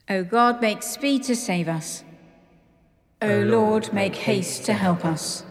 O God, make speed to save us. O Lord, make haste to help us.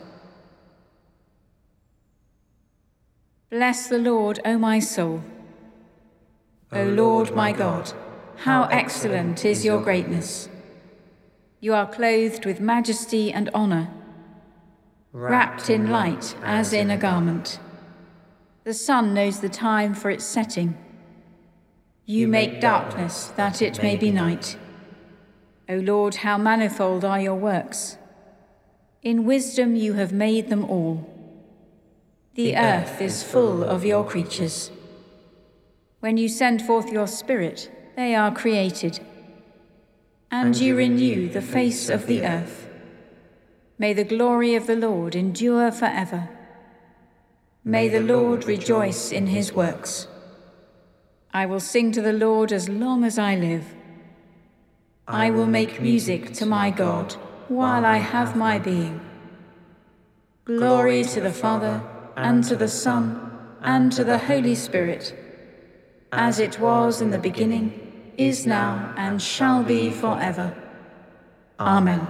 Bless the Lord, O my soul. O Lord, my God, how excellent is your greatness. You are clothed with majesty and honor, wrapped in light as in a garment. The sun knows the time for its setting. You make darkness that it may be night. O Lord, how manifold are your works. In wisdom you have made them all. The earth is full of your creatures. When you send forth your Spirit, they are created, and you renew the face of the earth. May the glory of the Lord endure forever. May the Lord rejoice in his works. I will sing to the Lord as long as I live. I will make music to my God while I have my being. Glory to the Father, and to the Son, and to the Holy Spirit, as it was in the beginning, is now, and shall be forever. Amen.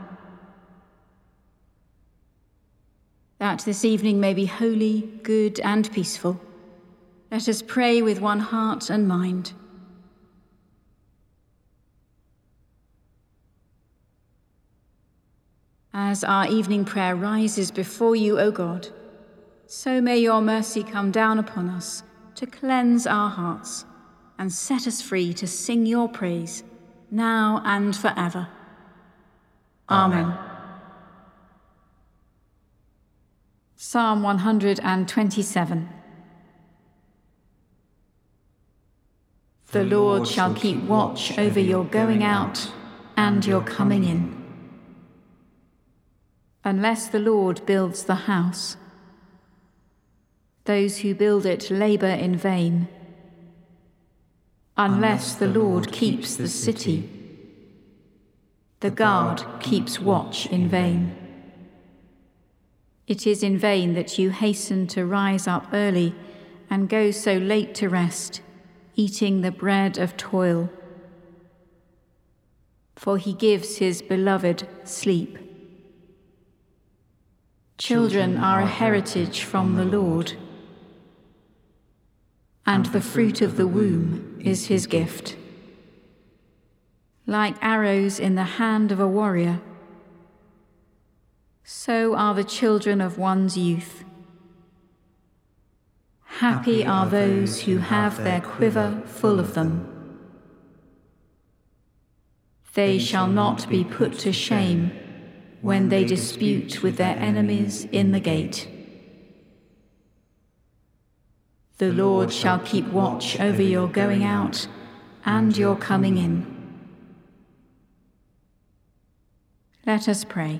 That this evening may be holy, good, and peaceful, let us pray with one heart and mind. As our evening prayer rises before you, O God, so may your mercy come down upon us to cleanse our hearts and set us free to sing your praise now and forever. Amen. Psalm 127. The Lord shall keep watch over your going out and your coming in. Unless the Lord builds the house, those who build it labor in vain. Unless the Lord keeps the city, the guard keeps watch in vain. It is in vain that you hasten to rise up early and go so late to rest, eating the bread of toil. For he gives his beloved sleep. Children are a heritage from the Lord, and the fruit of the womb is his gift. Like arrows in the hand of a warrior, so are the children of one's youth. Happy are those who have their quiver full of them. They shall not be put to shame when they dispute with their enemies in the gate. The Lord shall keep watch over your going out and your coming in. Let us pray.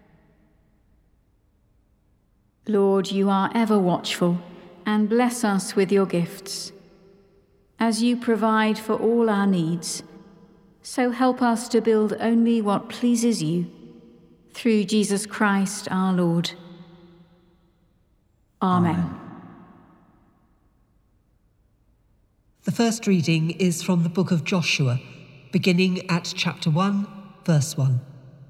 Lord, you are ever watchful, and bless us with your gifts. As you provide for all our needs, so help us to build only what pleases you, through Jesus Christ our Lord. Amen. The first reading is from the book of Joshua, beginning at chapter 1, verse 1.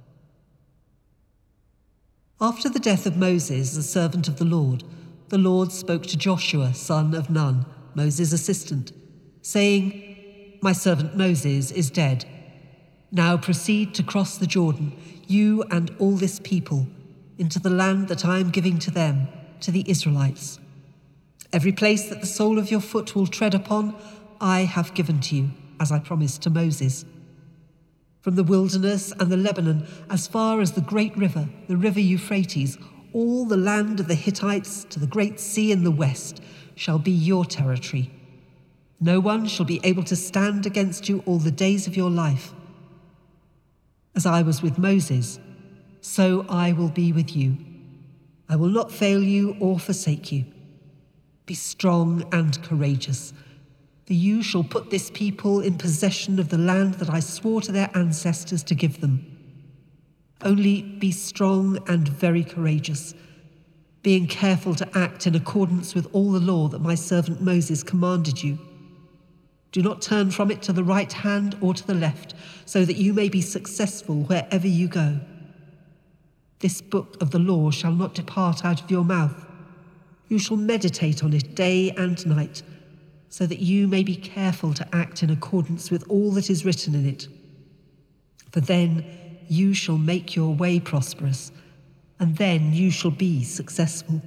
After the death of Moses, the servant of the Lord spoke to Joshua, son of Nun, Moses' assistant, saying, "My servant Moses is dead. Now proceed to cross the Jordan, you and all this people, into the land that I am giving to them, to the Israelites. Every place that the sole of your foot will tread upon, I have given to you, as I promised to Moses. From the wilderness and the Lebanon, as far as the great river, the river Euphrates, all the land of the Hittites to the great sea in the west shall be your territory. No one shall be able to stand against you all the days of your life. As I was with Moses, so I will be with you. I will not fail you or forsake you. Be strong and courageous, for you shall put this people in possession of the land that I swore to their ancestors to give them. Only be strong and very courageous, being careful to act in accordance with all the law that my servant Moses commanded you. Do not turn from it to the right hand or to the left, so that you may be successful wherever you go. This book of the law shall not depart out of your mouth. You shall meditate on it day and night, so that you may be careful to act in accordance with all that is written in it. For then you shall make your way prosperous, and then you shall be successful.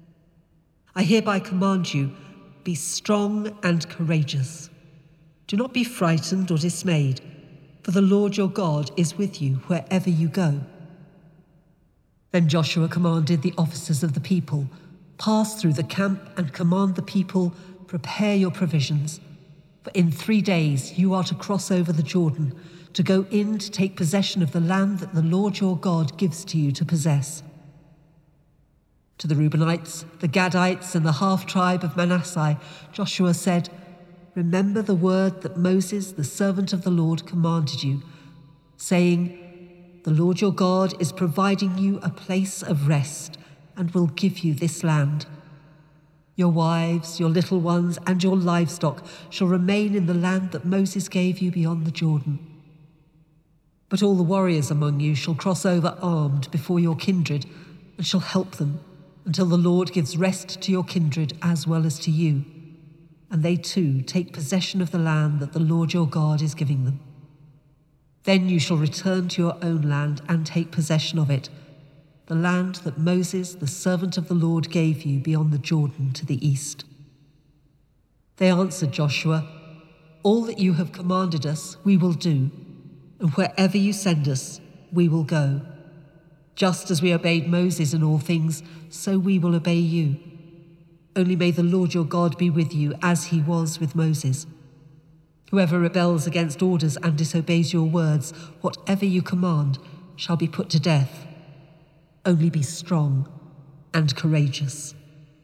I hereby command you, be strong and courageous. Do not be frightened or dismayed, for the Lord your God is with you wherever you go. Then Joshua commanded the officers of the people, pass through the camp and command the people, prepare your provisions. For in 3 days you are to cross over the Jordan, to go in to take possession of the land that the Lord your God gives to you to possess. To the Reubenites, the Gadites, and the half-tribe of Manasseh, Joshua said, remember the word that Moses, the servant of the Lord, commanded you, saying, the Lord your God is providing you a place of rest and will give you this land. Your wives, your little ones, and your livestock shall remain in the land that Moses gave you beyond the Jordan. But all the warriors among you shall cross over armed before your kindred and shall help them until the Lord gives rest to your kindred as well as to you, and they too take possession of the land that the Lord your God is giving them. Then you shall return to your own land and take possession of it, the land that Moses, the servant of the Lord, gave you beyond the Jordan to the east. They answered Joshua, all that you have commanded us we will do, and wherever you send us we will go. Just as we obeyed Moses in all things, so we will obey you. Only may the Lord your God be with you as he was with Moses. Whoever rebels against orders and disobeys your words, whatever you command, shall be put to death. Only be strong and courageous.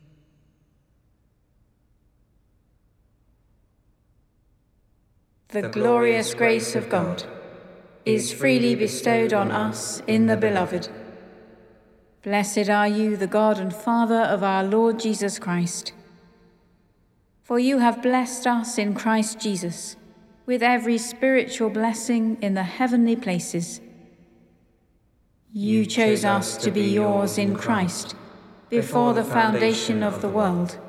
The glorious grace of God is freely bestowed on us in the Beloved. Blessed are you, the God and Father of our Lord Jesus Christ. For you have blessed us in Christ Jesus with every spiritual blessing in the heavenly places. You chose us to be yours in Christ before the foundation of the world,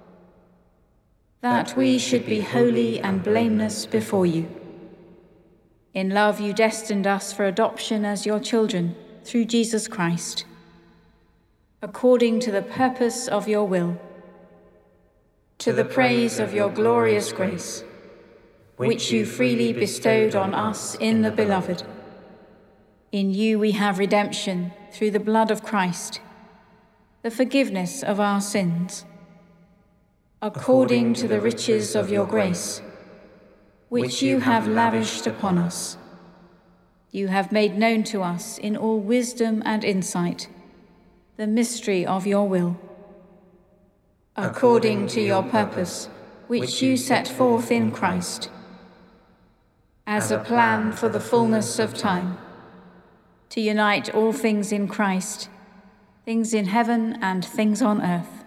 that we should be holy and blameless before you. In love you destined us for adoption as your children through Jesus Christ, according to the purpose of your will, to the praise of your glorious grace, which you freely bestowed on us in the Beloved. In you we have redemption through the blood of Christ, the forgiveness of our sins, according to the riches of your grace, which you have lavished upon us. You have made known to us in all wisdom and insight the mystery of your will, according to your purpose, which you set forth in Christ, as a plan for the fullness of time, to unite all things in Christ, things in heaven and things on earth.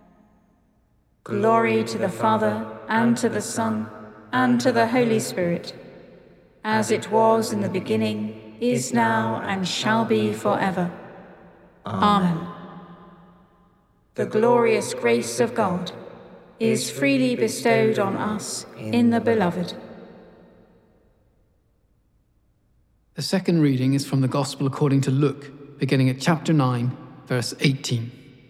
Glory to the Father, and to the Son, and to the Holy Spirit, as it was in the beginning, is now, and shall be forever. Amen. The glorious grace of God is freely bestowed on us in the Beloved. The second reading is from the Gospel according to Luke, beginning at chapter 9, verse 18.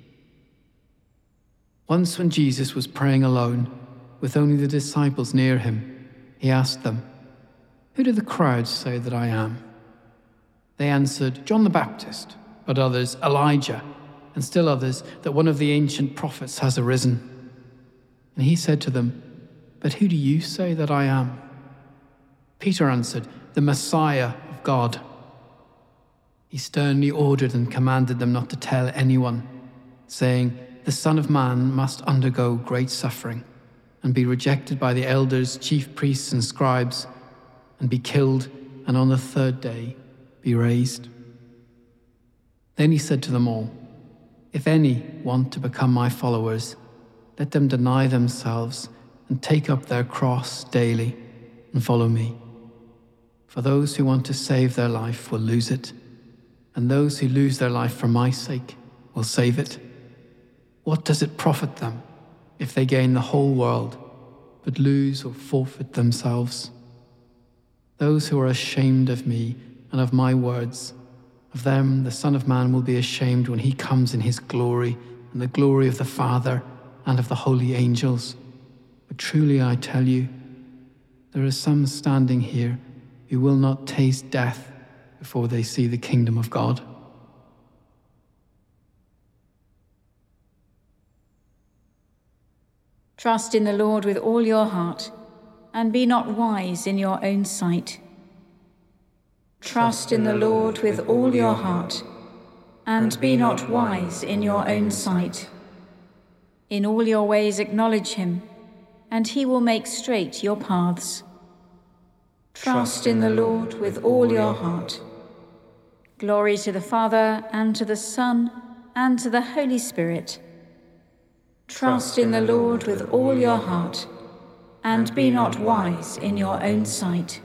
Once when Jesus was praying alone, with only the disciples near him, he asked them, "Who do the crowds say that I am?" They answered, "John the Baptist," but others, "Elijah," and still others, that one of the ancient prophets has arisen. And he said to them, "But who do you say that I am?" Peter answered, "The Messiah of God." He sternly ordered and commanded them not to tell anyone, saying, "The Son of Man must undergo great suffering, and be rejected by the elders, chief priests, and scribes, and be killed, and on the third day be raised." Then he said to them all, "If any want to become my followers, let them deny themselves and take up their cross daily and follow me. For those who want to save their life will lose it, and those who lose their life for my sake will save it. What does it profit them if they gain the whole world, but lose or forfeit themselves? Those who are ashamed of me and of my words, of them the Son of Man will be ashamed when he comes in his glory and the glory of the Father and of the holy angels. But truly I tell you, there are some standing here who will not taste death before they see the kingdom of God. Trust in the Lord with all your heart, and be not wise in your own sight. Trust in the Lord with all your heart, and be not wise in your own sight. In all your ways acknowledge him, and he will make straight your paths. Trust in the Lord with all your heart. Glory to the Father, and to the Son, and to the Holy Spirit. Trust in the Lord with all your heart, and be not wise in your own sight.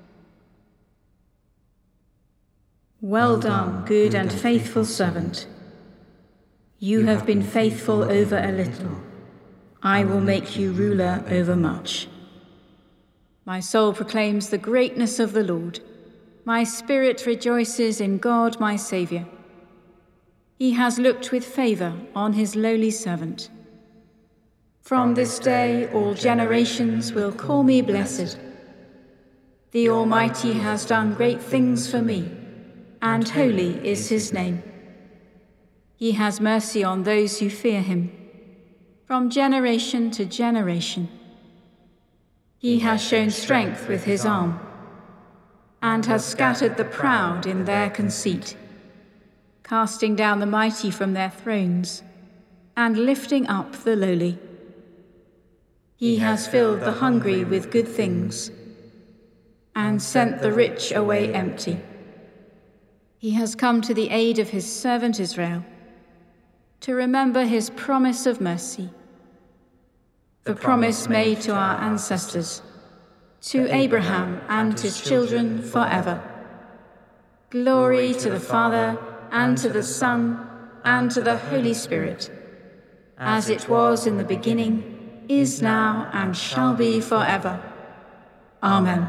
Well done, good and faithful servant. You have been faithful over a little. I will make you ruler over much. My soul proclaims the greatness of the Lord. My spirit rejoices in God my Saviour. He has looked with favour on his lowly servant. From this day all generations will call me blessed. The Almighty has done great things for me, and holy is his name. He has mercy on those who fear him, from generation to generation. He has shown strength with his arm, and has scattered the proud in their conceit, casting down the mighty from their thrones, and lifting up the lowly. He has filled the hungry with good things, and sent the rich away empty. He has come to the aid of his servant Israel, to remember his promise of mercy, the promise made to our ancestors, to Abraham and his children forever. Glory to the Father, and to the Son, and to the Holy Spirit, as it was in the beginning, is now, and shall be forever. Amen.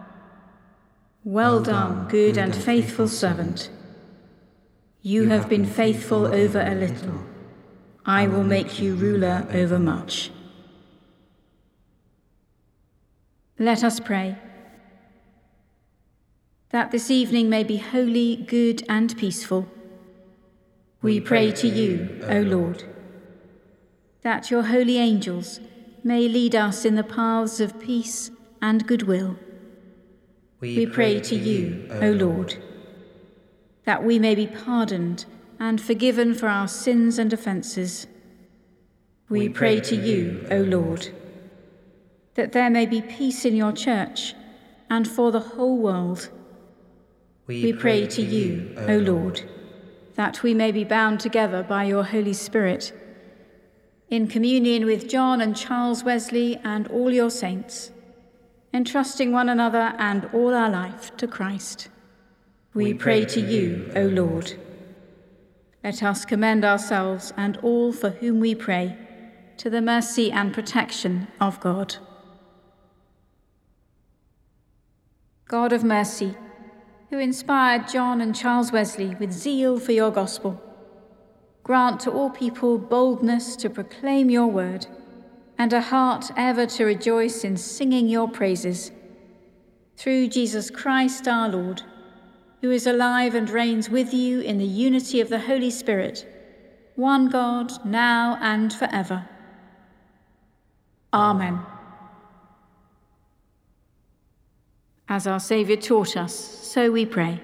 Well done, good and faithful servant. You have been faithful over a little. I will make you ruler over much. Let us pray. That this evening may be holy, good, and peaceful, we pray to you, O Lord. That your holy angels may lead us in the paths of peace and goodwill, we pray to you, O Lord. That we may be pardoned and forgiven for our sins and offences, we pray to you, O Lord. That there may be peace in your church and for the whole world, we pray to you, O Lord. That we may be bound together by your Holy Spirit, in communion with John and Charles Wesley and all your saints, entrusting one another and all our life to Christ. We pray to you, O Lord. Let us commend ourselves and all for whom we pray to the mercy and protection of God. God of mercy, who inspired John and Charles Wesley with zeal for your gospel, grant to all people boldness to proclaim your word, and a heart ever to rejoice in singing your praises. Through Jesus Christ our Lord, who is alive and reigns with you in the unity of the Holy Spirit, one God, now and forever. Amen. As our Saviour taught us, so we pray.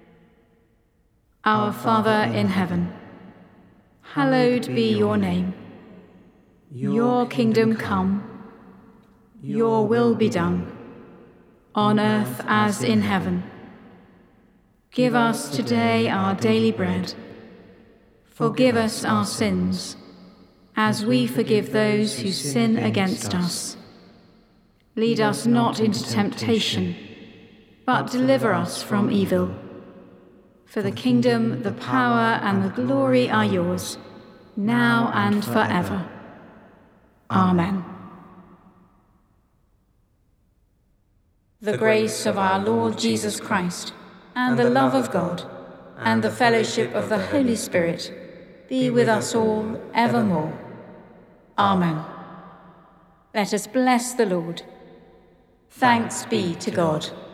Our Father in heaven, hallowed be your name. Your kingdom come, your will be done, on earth as in heaven. Give us today our daily bread. Forgive us our sins, as we forgive those who sin against us. Lead us not into temptation, but deliver us from evil. For the kingdom, the power, and the glory are yours, now and forever. Amen. The grace of our Lord Jesus Christ, and the love of God, and the fellowship of the Holy Spirit be with us all evermore. Amen. Let us bless the Lord. Thanks be to God.